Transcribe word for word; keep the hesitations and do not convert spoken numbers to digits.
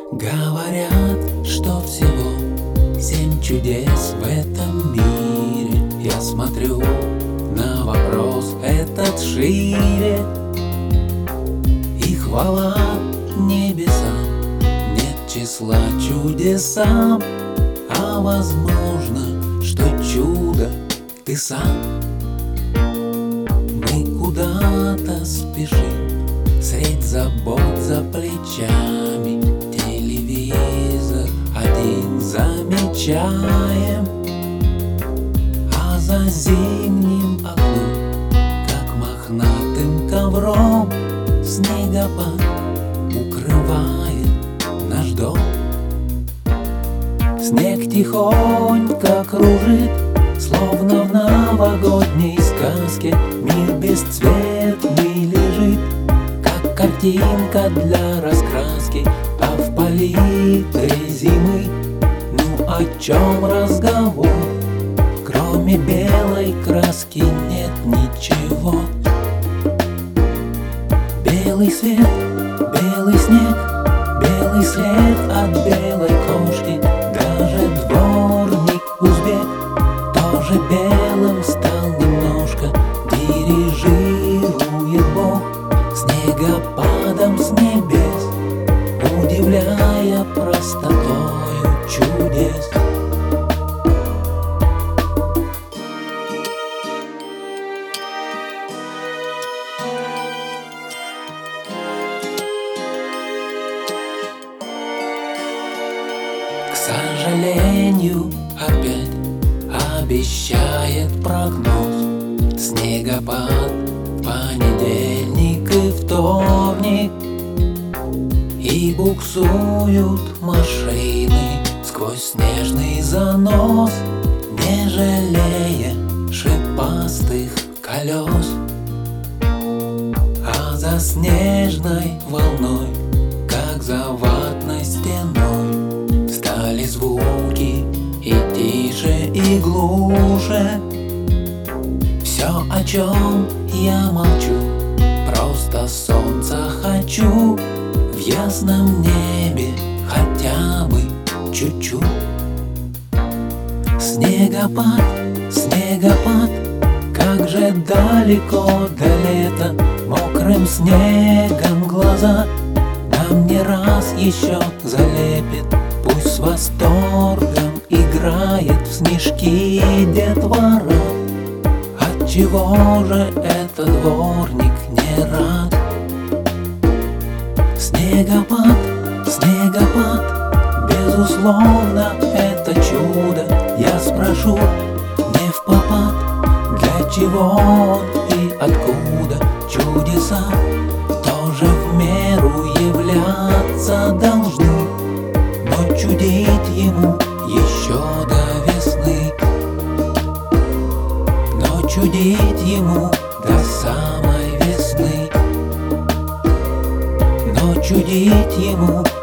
Говорят, что всего семь чудес в этом мире. Я смотрю на вопрос этот шире, и хвала небесам, нет числа чудесам. А возможно, что чудо ты сам. Мы куда-то спешим, средь забот за плечами. Телевизор один замечаем, а за зимним окном, как мохнатым ковром, снегопад укрывает наш дом. Снег тихонько кружит, словно в новогодней сказке. Мир бесцветный лежит, как картинка для раскраски. А в палитре зимы, ну о чем разговор? Кроме белой краски нет ничего. Белый свет, белый снег, белый след от белой кошки. Даже дворник узбек тоже белым стал немножко. Дирижирует Бог снегопадом с небес, удивляя простотою чудес. К сожалению, опять обещает прогноз снегопад в понедельник и вторник. И буксуют машины сквозь снежный занос, не жалея шипастых колес. А за снежной волной, как за ватной стеной, стали звуки и тише, и глуше. Все, о чем я молчу, просто солнца хочу. В ясном небе хотя бы чуть-чуть. Снегопад, снегопад, как же далеко до лета. Мокрым снегом глаза нам не раз еще залепит. Пусть с восторгом играет в снежки детвора. Отчего же этот дворник не рад? Снегопад, снегопад, безусловно, это чудо. Я спрошу не впопад, для чего он и откуда. Чудеса тоже в меру являться должны, но чудить ему еще до весны. Но чудить ему до самой весны. Но чудить ему